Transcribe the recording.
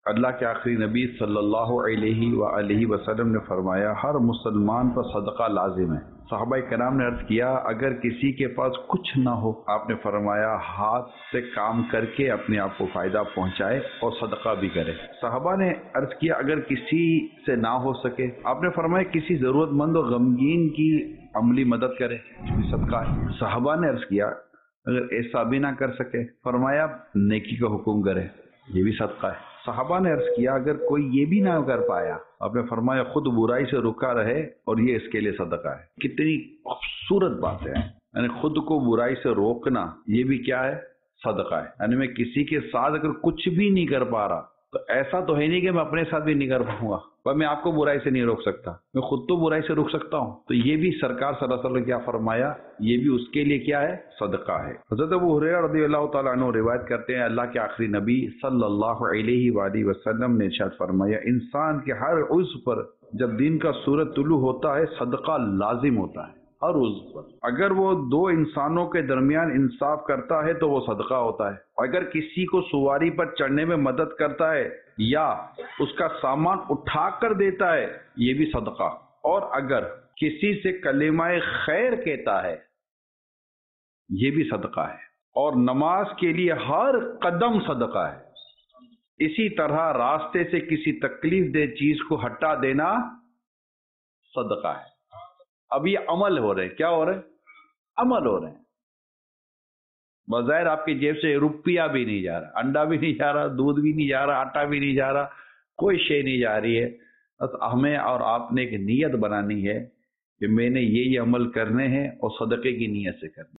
اللہ کے آخری نبی صلی اللہ علیہ وآلہ وسلم نے فرمایا ہر مسلمان پر صدقہ لازم ہے۔ صحابہ کرام نے عرض کیا اگر کسی کے پاس کچھ نہ ہو، آپ نے فرمایا ہاتھ سے کام کر کے اپنے آپ کو فائدہ پہنچائے اور صدقہ بھی کرے۔ صحابہ نے عرض کیا اگر کسی سے نہ ہو سکے، آپ نے فرمایا کسی ضرورت مند اور غمگین کی عملی مدد کرے، یہ بھی صدقہ ہے۔ صحابہ نے عرض کیا اگر ایسا بھی نہ کر سکے، فرمایا نیکی کا حکم کرے، یہ بھی صدقہ ہے۔ صحابہ نے عرض کیا اگر کوئی یہ بھی نہ کر پایا، آپ نے فرمایا خود برائی سے رکا رہے اور یہ اس کے لیے صدقہ ہے۔ کتنی خوبصورت باتیں ہیں، یعنی خود کو برائی سے روکنا یہ بھی کیا ہے؟ صدقہ ہے۔ یعنی میں کسی کے ساتھ اگر کچھ بھی نہیں کر پا رہا تو ایسا تو ہے نہیں کہ میں اپنے ساتھ بھی نہیں کر پاؤں گا، پر میں آپ کو برائی سے نہیں روک سکتا، میں خود تو برائی سے روک سکتا ہوں، تو یہ بھی سرکار صلی اللہ علیہ وسلم نے کیا فرمایا، یہ بھی اس کے لیے کیا ہے؟ صدقہ ہے۔ حضرت ابو ہریرہ رضی اللہ تعالیٰ عنہ روایت کرتے ہیں اللہ کے آخری نبی صلی اللہ علیہ وآلہ وسلم نے ارشاد فرمایا انسان کے ہر عضو پر جب دن کا سورج طلوع ہوتا ہے صدقہ لازم ہوتا ہے، ہر عضو پر۔ اگر وہ دو انسانوں کے درمیان انصاف کرتا ہے تو وہ صدقہ ہوتا ہے، اگر کسی کو سواری پر چڑھنے میں مدد کرتا ہے یا اس کا سامان اٹھا کر دیتا ہے یہ بھی صدقہ، اور اگر کسی سے کلمہ خیر کہتا ہے یہ بھی صدقہ ہے، اور نماز کے لیے ہر قدم صدقہ ہے۔ اسی طرح راستے سے کسی تکلیف دہ چیز کو ہٹا دینا صدقہ ہے۔ اب یہ عمل ہو رہے، کیا ہو رہے؟ عمل ہو رہے ہیں۔ بظاہر آپ کی جیب سے روپیہ بھی نہیں جا رہا، انڈا بھی نہیں جا رہا، دودھ بھی نہیں جا رہا، آٹا بھی نہیں جا رہا، کوئی شے نہیں جا رہی ہے۔ بس ہمیں اور آپ نے ایک نیت بنانی ہے کہ میں نے یہ عمل کرنے ہیں اور صدقے کی نیت سے کرنے ہیں۔